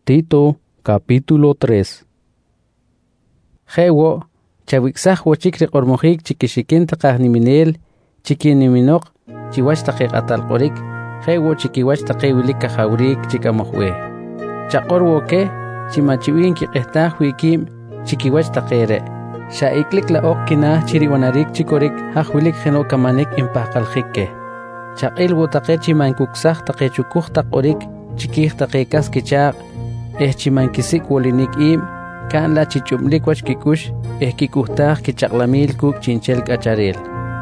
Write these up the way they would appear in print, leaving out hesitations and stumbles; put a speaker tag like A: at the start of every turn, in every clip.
A: Tito, capítulo 3. Jewo, chawixaj wochik reqormojik chikishikinta qajniminel, chikiniminoq, chiwach taqiq atalqorik, jewo chikiwach taqiwilik kajawrik chikamojwe. Chaqor woke, chimachiwin kiqehtaj wikim, chikiwach taqere. Shaiklik la okkina chiriwanarik chikorik, hajwilik jeno kamanik impaqaljikke. Chaqil wotaqe chimankuksaj taqe chukuj taqorik, chikij taqe kaskichaq, chimankisik wolinik im, kan la chichumlik wach kikush, kikuhtaj kichaqlamil kuk chinchel kacharel.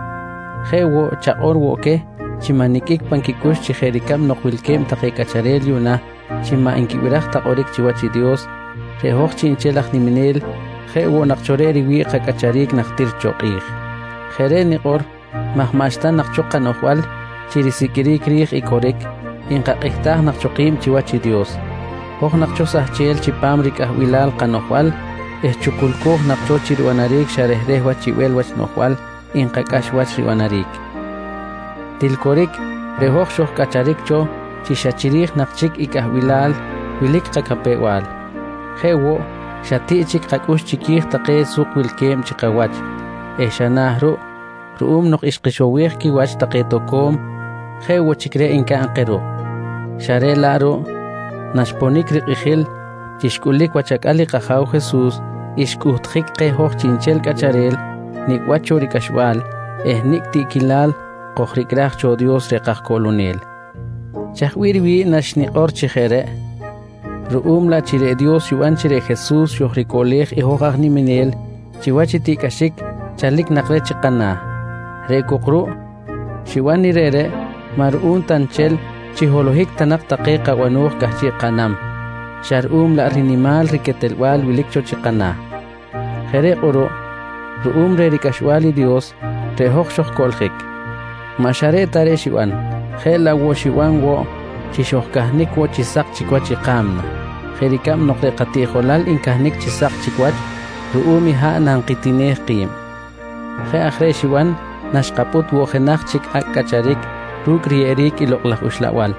A: Jewo chaqor woke, chimanikik pankikush chijerikam noqwilkem taqe kacharel yuna, chima inkiwiraj taqorik chiwachi Dios, rehoj chinchelaj niminel, jewo naqchoreri wiqa kacharik naqtir choqij. Jere niqor, mahmashtan naqchoqa noqwal, chirisikirik rij ikorik, inqaqihtaj naqchoqim chiwachi Dios. Hoj naqchosaj chel chipamrik ahwilal qanoqwal, chukulkuj naqcho chiriwanarik sharejrej wach chiwel wach noqwal, inqaqash wach riwanarik. Tilkorik, rehoj shoj kacharik cho, chishachirij naqchik ikahwilal, wilik qakapewal. Jewo, shatichik qakush chikij taqe suq wilkem chiqawach. Shanahru, ruum noq ishqishowij ki wach taqe tokom, jewo chikre inka anqero. Share laro, nashponik riqijil, chishkulik wachakali qajaw Jesús, ishkuhtjik qehoj chinchel kacharel, nikwacho rikashwal, nikti kilal, qojrikraj cho Dios reqaj kolonel. Chajwirwi nashniqor chijere, ruum la chire Dios yuan chire Jesús yohrikolej ihojaj niminel, chiwachiti kashik, chalik naqre chiqana. Rekoqru, shiwan nirere, marun tanchel, chiholohik tanak taqe qawanuj kahchi qanam. La rinimal riketelwal wilikcho chiqana. Jere quru, ruum re rikashwali Dios, rehoj shoj koljik. Mashare tare shiwan, jela wo shiwan wo, chishojkahnik wo chisak chikwach iqamna. Jerikam noqre qatijolal inkahnik chisak chikwach, ruumi ha nanqitineh qim. Je ajre shiwan, nashqaput wo jenaj chik akacharik, ruk rierik iloqlaj uxlawal.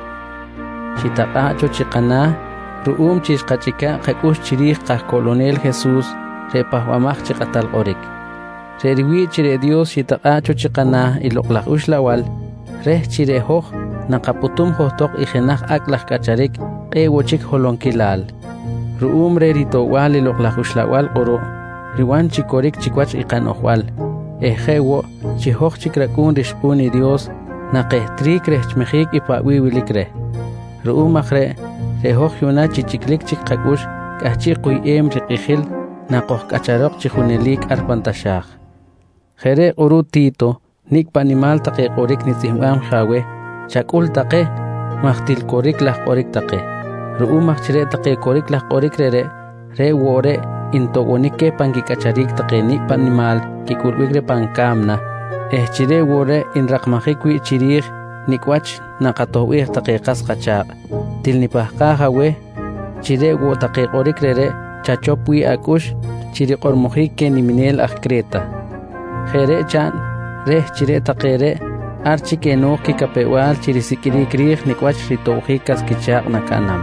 A: Chitaqa cho chiqana, ruum chishqachika qakush chirij qaj kolonel Jesús, repahwamaj chiqatal qorik. Reriwi chire Dios chitaqa cho chiqana iloqlaj uxlawal, rej chire hoj, naqaputum hojtoq ijenaj aklaj kacharik, qewo chik holonkilal. Ruum reritowal iloqlaj uxlawal qoro, riwan chikorik chikwach iqanojwal. Jewo, chihoj chikrakun rishpuni Dios, naqehtrik rechmejik ipawi wilikre. Ruum ajre, rehoj yuna chichiklik chikqakush, kahchi quyem riqijil, naqoj kacharok chijunelik arpantashaj. Jere uru Tito, nik panimal taqe qorik nitihwam jawe, chakul taqe, mahtil korik laj qorik taqe. Ruum ajchire taqe korik laj qorik re wore, intowonike pankikacharik taqe nik panimal, kikulwigre pankamna. Chire wore inraqmajikwi chirij, nikwach naqatohwij taqe qasqachaq. Tilnipajqa jawe, chire wo taqe qorik re, chachopwi akush, chiri qormojik ke niminel ajkreta. Jere chan, rej chire taqere, archi ke no kikapewal chirisikirik rij nikwach ritowjik kaskichaq nakanam.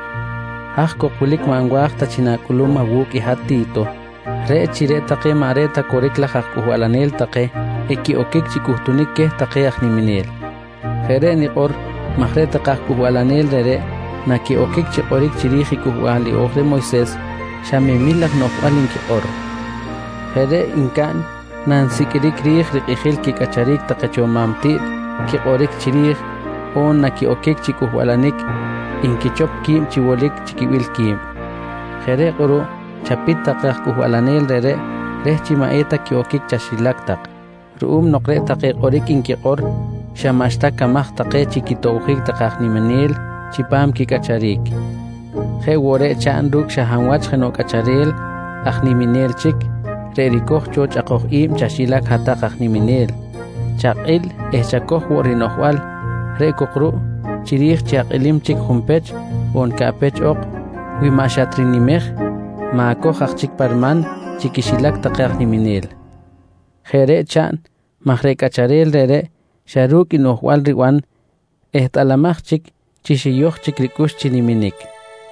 A: Kokulik manwaj tachinakulum awuk ihatito, re chire taqe mareta korik lajaj kuhwalanel taqe, okik chikuhtunik keh taqe ajniminel. Jere niqor, majreta qaj kuhwalanel re, naki okik chiqorik chirij ikuhwali ojre Moisés, shamimilaj noqwal inkiqor. Jere inkan, nansikirik rij riqijil kikacharik taqe chomamtit, kiqorik chirij, on naki okik chikuhwalanik, inkichop kim chiwolik chikiwil kim. Jere quru, chapit taqaj kuhwalanel re, rej chimaeta ki okik chashilak taq. Ruum noqre taqe qorik inkiqor, shamashta kamaj taqe chikitowjik taqaj nimenel, chipam kikacharik. Je wore chan ruk shahanwach jeno kacharel, ajniminel chik, rerikoj cho chaqoj im chashilak hataq ajniminel. Chaqil chakoj worinojwal, rekoqru, chirij chaqilim chik jumpech, onkapech ok, wimashatrinimej, maakoj ajchik parman, chikishilak taqe ajniminel. Jere chan, majre kacharel re, sharuk inojwal riwan, ehtalamaj chik, chishiyoj chik rikush chiniminik.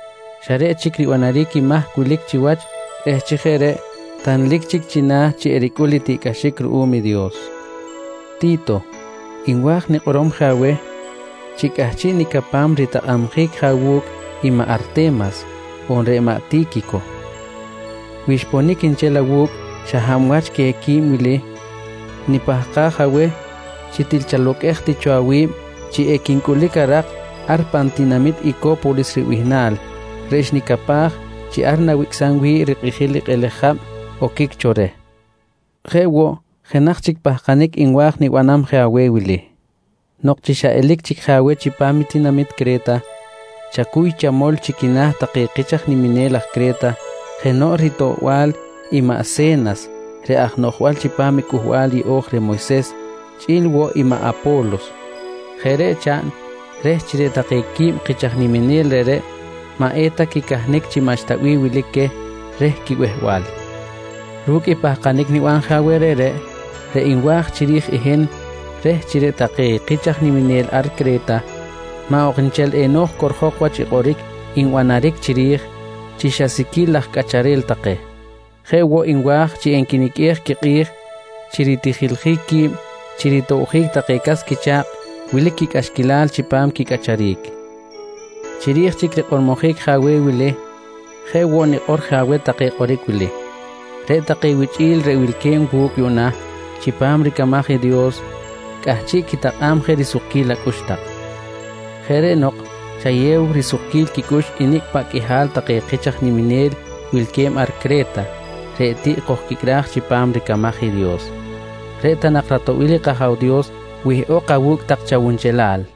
A: Share chikri wanariki mah kulik chiwach chijere tan lik chik china chi erikuliti kashikru mi Dios. Tito, inwaj ni qorom jawe, chikahchi ni kapam rita amjik jawuk ima Artemas, onre ma Tíquico. Wishponik inchela wuk, shahamwach ke kimile, ni pahka jawe, chitil chalok ehti chuawib, chi ekinkulikarak, arpantinamit ikopolis riwihnal, resh ni kapaj, chi arna wiksangwi riqihilik elejab, o kik chore. Jewo, jenachchik pahkanik inwaj ni wanam jawe wili. Nokchisha elik chik jawe chipamitinamit Creta, chakuy chamol chikinah taqiqichak ni minelaj Creta, geno rito wal ima Acenas, re ajnohwal chipami kuhwal y ojre Moisés, chilwo ima Apolos. Jere chan, rechire taqiqim qichak ni minel re, maeta kikahnik chimashtawi wilike, reh kiwehwal. Ruki pahkanik ni wan jawe re inwaj chirij ihen, reh chire taqiqichak ni minel ar Creta, ma oqinchel enoh korjokwa chiqorik inwanarik chirij, chishasikilaj kacharel taqe. Jewo inwaj chi enkinikij kiqij, chiritijiljikim, chiritoujik taqikas kichaq, wilik kikashkilal chipam kikacharik. Chirij chikri qormojik jawe wile, jewo ni qor jawe taqiqorik wile. Re taqiwichil re wilken wuk yuna, chipam rikamaji Dios, kahchi kitaqam risukila kushtaq. Jere nok, chayew risukil kikush inik pakihal taqiqichak ni minel wilkem ar Creta, re ti kohkikraj chipam rikamaji Dios. Re tanaqratowili qajaw Dios, wih o qawuk taqchawunchelal.